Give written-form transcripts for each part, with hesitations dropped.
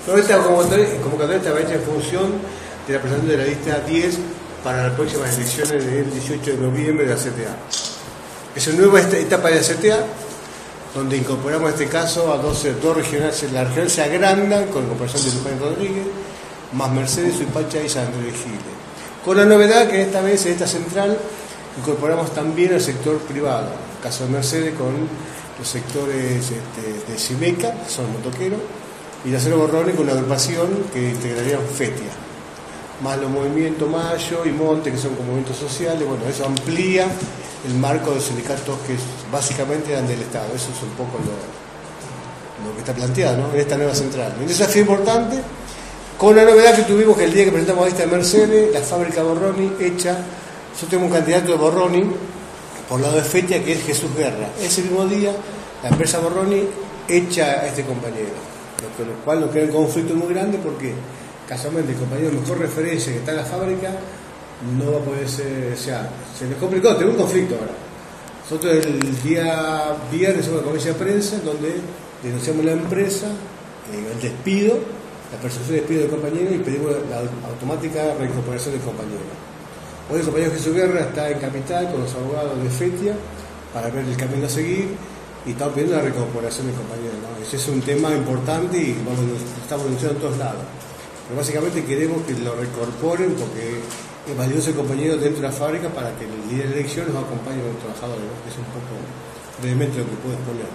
No, esta convocatoria está hecha en función de la presentación de la lista 10 para las próximas elecciones del 18 de noviembre de la CTA. Es una nueva etapa de la CTA, donde incorporamos en este caso a dos regionales. La regional se agranda con la incorporación de Luján Rodríguez, más Mercedes, Suipacha y San Andrés de Giles. Con la novedad que esta vez en esta central incorporamos también al sector privado, en el caso de Mercedes con los sectores de Cimeca, que son motoqueros, y la Cero Borrones con una agrupación que integraría FETIA, más los movimientos Mayo y Monte, que son como movimientos sociales. Bueno, eso amplía el marco de los sindicatos que básicamente eran del Estado. Eso es un poco lo que está planteado, ¿no?, en esta nueva central. Un desafío importante, con la novedad que tuvimos que el día que presentamos esta de Mercedes, la fábrica Borroni hecha. Yo tengo un candidato de Borroni por el lado de FETIA, que es Jesús Guerra. Ese mismo día la empresa Borroni echa a este compañero, con lo cual nos crea un conflicto muy grande, porque casualmente el compañero de mejor referencia que está en la fábrica no va a poder ser, o sea, se nos complicó, tenemos un conflicto ahora. Nosotros el día viernes hicimos una conferencia de prensa donde denunciamos la empresa, el despido, la persecución de despido del compañero, y pedimos la automática reincorporación del compañero. Hoy el compañero Jesús Guerra está en Capital con los abogados de FETIA para ver el camino a seguir, y estamos pidiendo la reincorporación del compañero, ¿no? Ese es un tema importante y lo estamos denunciando en todos lados. Pero básicamente queremos que lo reincorporen, porque es valioso el compañero dentro de la fábrica para que el día de la elección nos acompañe con los trabajadores, ¿no? Es un poco brevemente lo que puedo exponer,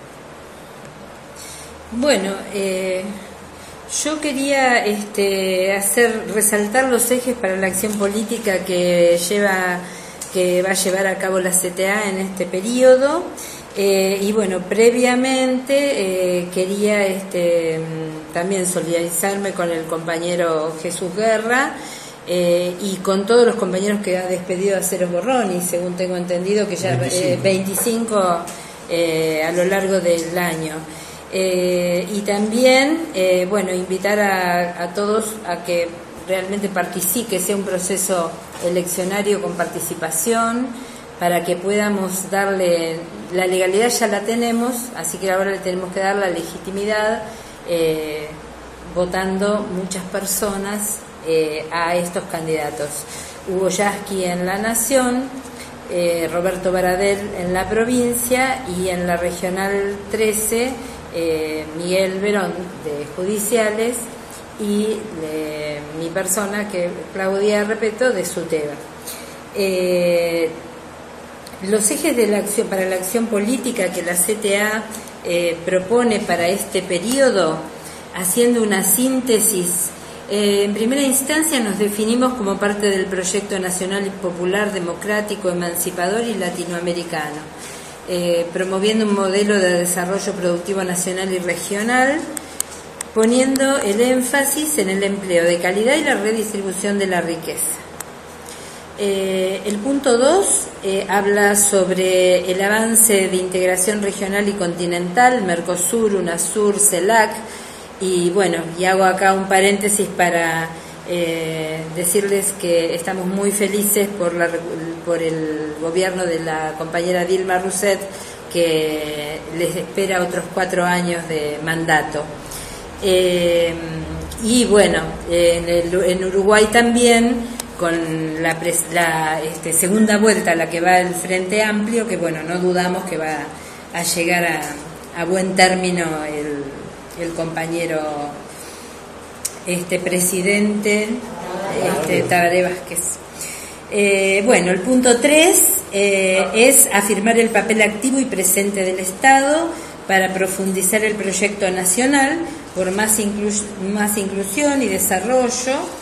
¿no? Bueno, yo quería resaltar los ejes para la acción política que va a llevar a cabo la CTA en este periodo. Y bueno, previamente quería también solidarizarme con el compañero Jesús Guerra y con todos los compañeros que ha despedido a Cero Borroni, según tengo entendido que ya 25 a lo largo del año. Y también, bueno, invitar a todos a que realmente participe, que sea un proceso eleccionario con participación, para que podamos darle la legalidad. Ya la tenemos, así que ahora le tenemos que dar la legitimidad, votando muchas personas a estos candidatos. Hugo Yasky en La Nación, Roberto Baradel en la provincia, y en la regional 13 Miguel Verón de Judiciales, y mi persona, que Claudia Repeto, de SUTEBA. Los ejes de la acción, para la acción política que la CTA propone para este periodo, haciendo una síntesis, en primera instancia nos definimos como parte del proyecto nacional y popular, democrático, emancipador y latinoamericano, promoviendo un modelo de desarrollo productivo nacional y regional, poniendo el énfasis en el empleo de calidad y la redistribución de la riqueza. El punto 2 habla sobre el avance de integración regional y continental, Mercosur, UNASUR, CELAC, y bueno, y hago acá un paréntesis para decirles que estamos muy felices por el gobierno de la compañera Dilma Rousseff, que les espera otros 4 años de mandato. Y bueno, en Uruguay también, con la segunda vuelta a la que va el Frente Amplio, que bueno, no dudamos que va a llegar a buen término el compañero presidente Tabaré Vázquez. Bueno, el punto 3 es afirmar el papel activo y presente del Estado para profundizar el proyecto nacional por más inclusión y desarrollo.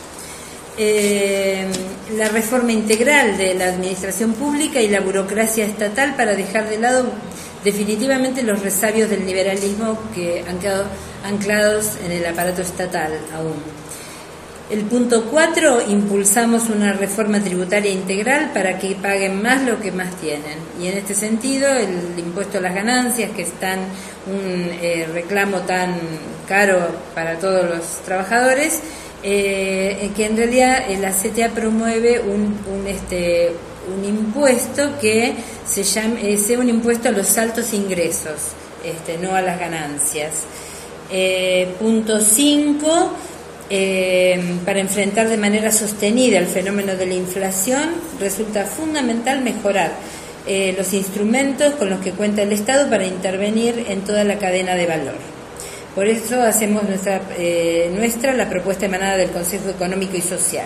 La reforma integral de la administración pública y la burocracia estatal, para dejar de lado definitivamente los resabios del liberalismo que han quedado anclados en el aparato estatal aún. El punto 4, impulsamos una reforma tributaria integral para que paguen más lo que más tienen. Y en este sentido, el impuesto a las ganancias, que es un reclamo tan caro para todos los trabajadores, que en realidad la CTA promueve un impuesto que sea un impuesto a los altos ingresos, no a las ganancias. Punto 5, para enfrentar de manera sostenida el fenómeno de la inflación, resulta fundamental mejorar los instrumentos con los que cuenta el Estado para intervenir en toda la cadena de valor. Por eso hacemos nuestra la propuesta emanada del Consejo Económico y Social.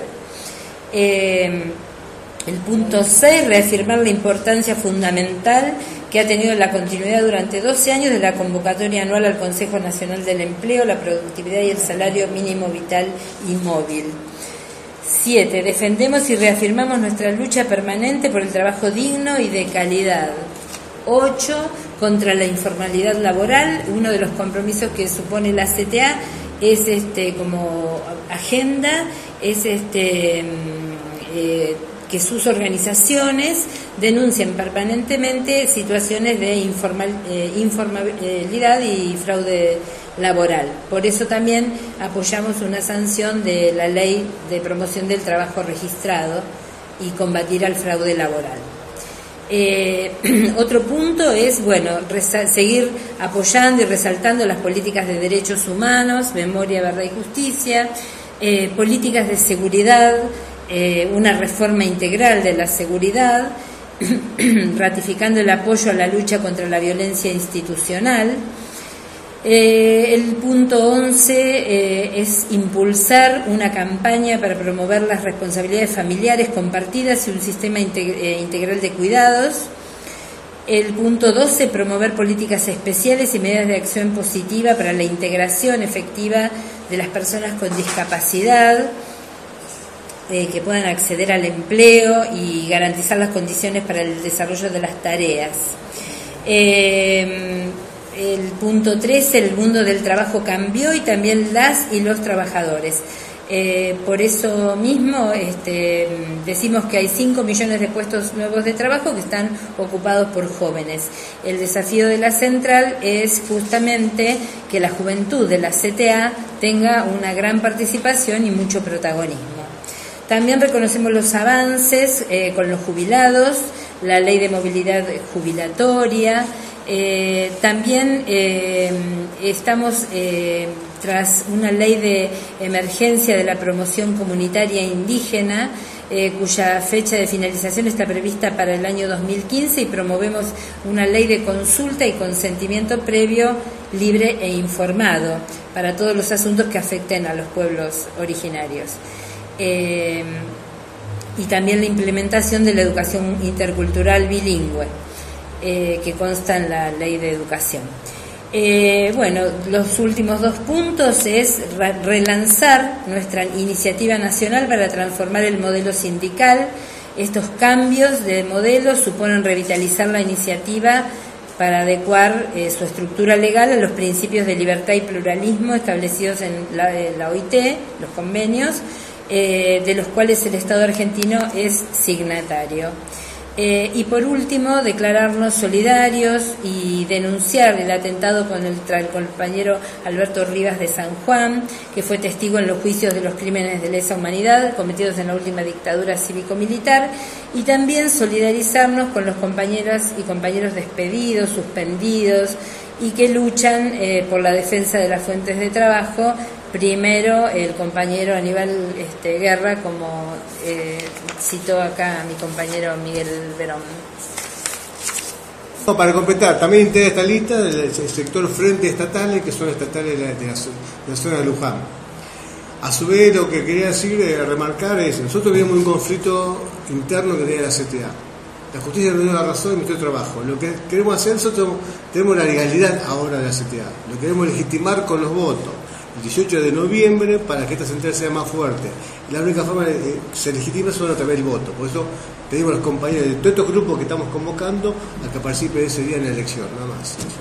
El punto 6, reafirmar la importancia fundamental que ha tenido la continuidad durante 12 años de la convocatoria anual al Consejo Nacional del Empleo, la productividad y el salario mínimo vital y móvil. 7, defendemos y reafirmamos nuestra lucha permanente por el trabajo digno y de calidad. 8, contra la informalidad laboral. Uno de los compromisos que supone la CTA es como agenda, es que sus organizaciones denuncien permanentemente situaciones de informalidad y fraude laboral. Por eso también apoyamos una sanción de la Ley de Promoción del Trabajo Registrado y combatir al fraude laboral. Otro punto es, seguir apoyando y resaltando las políticas de derechos humanos, memoria, verdad y justicia, políticas de seguridad, una reforma integral de la seguridad, ratificando el apoyo a la lucha contra la violencia institucional. El punto 11 es impulsar una campaña para promover las responsabilidades familiares compartidas y un sistema integral de cuidados. El punto 12, promover políticas especiales y medidas de acción positiva para la integración efectiva de las personas con discapacidad, que puedan acceder al empleo y garantizar las condiciones para el desarrollo de las tareas. El punto 13, el mundo del trabajo cambió y también las y los trabajadores. Por eso mismo decimos que hay 5 millones de puestos nuevos de trabajo que están ocupados por jóvenes. El desafío de la central es justamente que la juventud de la CTA tenga una gran participación y mucho protagonismo. También reconocemos los avances con los jubilados, la ley de movilidad jubilatoria. También estamos tras una ley de emergencia de la promoción comunitaria indígena, cuya fecha de finalización está prevista para el año 2015, y promovemos una ley de consulta y consentimiento previo, libre e informado para todos los asuntos que afecten a los pueblos originarios. Y también la implementación de la educación intercultural bilingüe, que consta en la Ley de Educación. Los últimos 2 puntos es relanzar nuestra iniciativa nacional para transformar el modelo sindical. Estos cambios de modelo suponen revitalizar la iniciativa para adecuar su estructura legal a los principios de libertad y pluralismo establecidos en la OIT, los convenios, de los cuales el Estado argentino es signatario. Y por último, declararnos solidarios y denunciar el atentado contra el compañero Alberto Rivas de San Juan, que fue testigo en los juicios de los crímenes de lesa humanidad cometidos en la última dictadura cívico-militar, y también solidarizarnos con los compañeras y compañeros despedidos, suspendidos, y que luchan por la defensa de las fuentes de trabajo. Primero el compañero Aníbal Guerra, como citó acá a mi compañero Miguel Verón. Para completar, también integra esta lista el sector frentes estatales, que son estatales de la zona de Luján. A su vez, lo que quería decir, remarcar es, nosotros vivimos un conflicto interno que tiene la CTA. La justicia no tiene la razón y nuestro trabajo. Lo que queremos hacer, nosotros tenemos la legalidad ahora de la CTA. Lo queremos legitimar con los votos. El 18 de noviembre, para que esta central sea más fuerte. Y la única forma de que se legitima es a través del voto. Por eso pedimos a los compañeros de todos estos grupos que estamos convocando a que participen ese día en la elección, nada más.